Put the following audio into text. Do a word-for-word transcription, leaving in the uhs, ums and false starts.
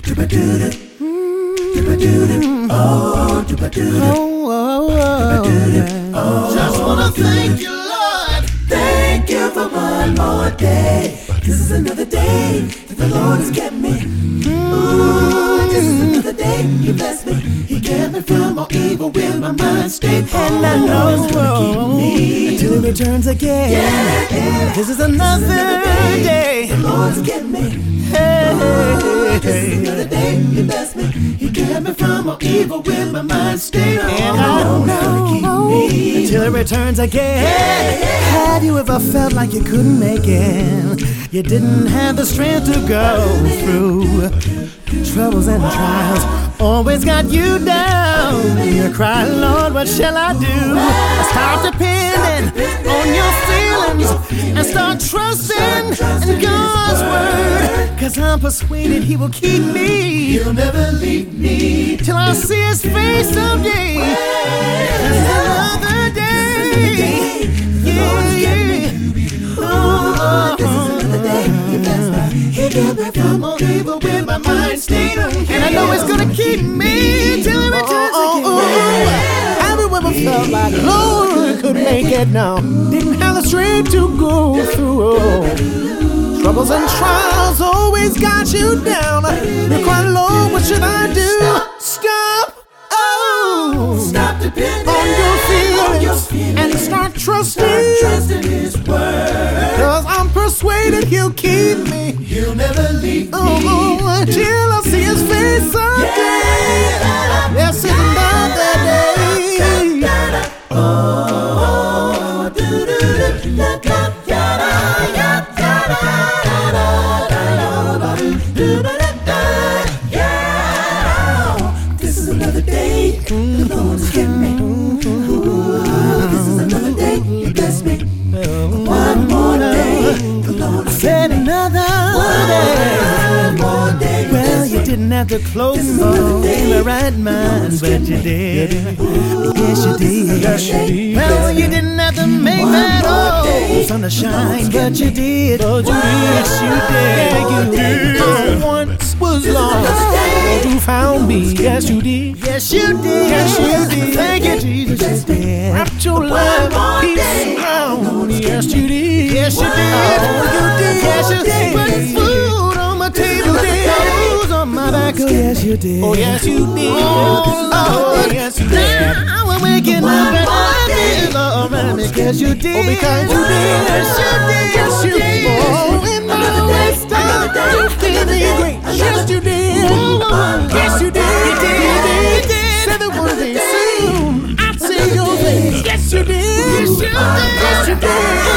Oh, just wanna thank you, Lord. Thank you for one more day. This is another day that the Lord has kept me. Ooh, this is another day He blessed me. He kept me from all evil with my mind stayed. And I know He's gonna keep me until He returns again. Yeah, yeah. This is another, this is another day, day the Lord has kept me. Hey, Ooh, this is another day He blessed me. He kept me from all evil with my mind stayed on. And I know He's gonna keep me until He returns again. Yeah, yeah. Have you ever felt like you couldn't make it? You didn't have the strength to go through. Troubles and trials always got you down. You cry, Lord, what shall I do? Stop depending on your feelings and start trusting in God's word. Cause I'm persuaded He will keep me. He'll never leave me till I see His face someday. This is another day. Yeah, yeah. Oh, this is another day He blessed me. He kept me from all evil with my mind stayed on Him. And I know He's gonna keep me till He returns again. Have you ever felt like Lord couldn't make it now? Didn't have the strength to go through. Troubles and trials always got you down. You cry, Lord, what should I do? Stop. Oh, stop depending on your feelings, on your feelings and start trusting. Start trusting His word. Cause I'm persuaded He'll keep me. He'll never leave me. Oh, until I see His face someday. Yeah. This is another day. Oh, do do do da da da da da da da. Yeah. This is another day the Lord has given me. Ooh, this is another day He blessed me. One more day the Lord has said another day. One more day. Well, you didn't have the clothes on in the right mind, but you did. Yes, you did. Yes, you did. Well, you didn't have to make that old sun to shine, but you did. But you did. Yes, you did. I once was lost, but you found me. Yes, you did. Yes, you did. Yes, you did. Thank you, Jesus. Yes, you did. Wrapped your life peace around me. Yes, you did. Yes, you did. Oh, you did. Yes, you did. Put food on my table. Clothes on my back. Oh, yes, you did. Oh, yes, you did. Oh, Lord. Yes, you did. I was waking up and I did all around me. Yes, you did. Oh, because you did. Yes, you did. Yes, you did. Oh, in my waste time, you did me great. Yes, you did. Yes, you did. You did. You did. Said that one day soon I'd see your face. Yes, you did. Yes, you did. Yes, you did.